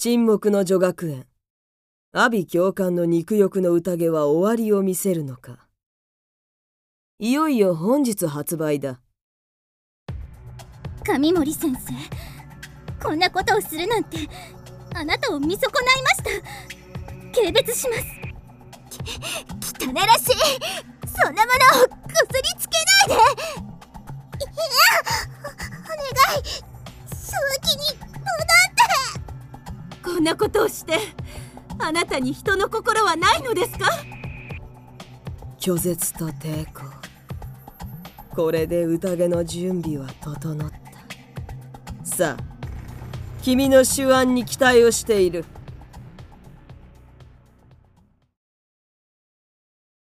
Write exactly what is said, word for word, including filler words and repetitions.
沈黙の女学園、阿鼻教官の肉欲の宴は終わりを見せるのか。いよいよ本日発売だ。 上森先生、こんなことをするなんてあなたを見損ないました。軽蔑します。 汚らしい、そんなものをこすりつけないで。いや、お願い、正気に戻って。 こんなことをしてあなたに人の心はないのですか？ 拒絶と抵抗、これで宴の準備は整った。さあ、君の手腕に期待をしている。